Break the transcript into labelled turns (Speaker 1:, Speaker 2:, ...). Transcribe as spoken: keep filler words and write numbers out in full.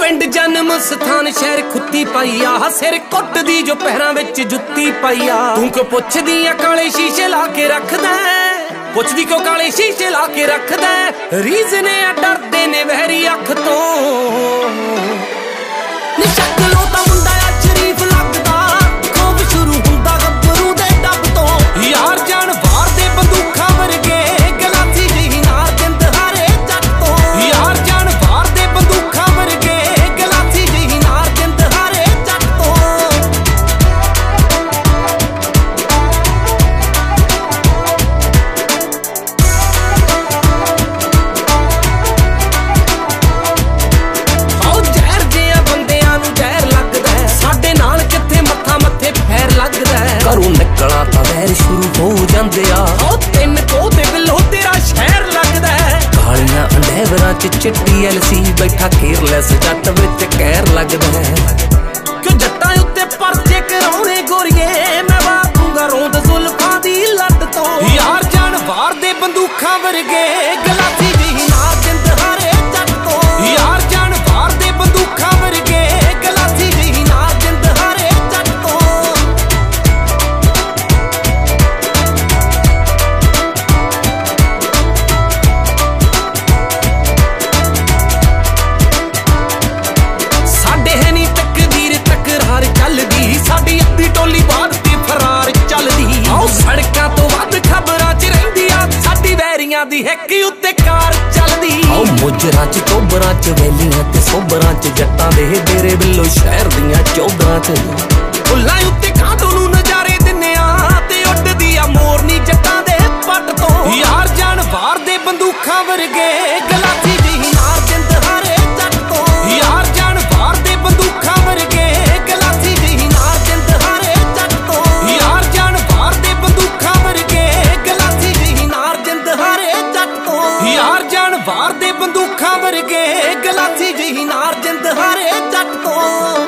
Speaker 1: पिंड जन्म स्थान शहर खुत्ती पाई आ सिर कुट दी जो पैरां विच जुत्ती पाई आ तू क्यों पुछदी आ काले शीशे ला के रखदा पुछदी क्यों काले शीशे ला के रखदा रीज़न आ डरदे ने वहरी अख तो नी शक्लों दा मुंडा आ शरीफ लगदा खौफ शुरू हुंदा गब्बरू दे डब तो यार जान वार दे बंदूखां वर्गे गलासी जी नार जिंद हारे जट तो यार जान वार दे बंदूखां वर्गे गलासी जी नार जिंद हारे जट तो आओ जहर जिया बंदियां नूं जहर लगदा साडे नाल किथे मत्था मत्थे फैर लगदा घरों निकलना तां वैर शुरू हो जांदे आ ओ तिन कोते बिलो तेरा शहर लगदा कालियां अंडेवरां च चिट्टी एलसी बैठा केयरलैस जट विच कहर लगदा क्यों जट्टां उत्ते परचे कराउणे गोरीए मैं वापूंगा रोंद जुल्फां दी लट तो यार जान वार दे बंदूखां वर्गे गलासी जी नार जिंद हारे जट तो यार जान वार दे बंदूखां वर्गे गलासी जी नार जिंद हारे जट तो साडे है नी तकदीर तकरार चलदी साडी अद्धी टोली बाद ते फरार चलदी आओ सड़कां तो वध खबरां च रहिंदी आ साडी वैरियां दी हिक उत्ते कार चलदी आओ मुजरां च चोबरां च वैलियां ते सोबरां च जट्टां दे डेरे बिल्लो शहर दियां चौधरां च फुल्लां उत्ते कांटो नूं नज़ारे दिन्ने आ ते उड्डदी आ मोरनी जट्टां दे पट तो यार जान वार दे बंदूखां वर्गे गलासी जी नार जिंद हारे जट तो यार जान वार दे बंदूखां वर्गे गलासी जी नार जिंद हारे जट तो यार जान वार दे बंदूखां वर्गे गलासी जी नार जिंद हारे जट तो यार जान वार दे बंदूखां वर्गे गलासी जी नार जिंद हारे जट तो।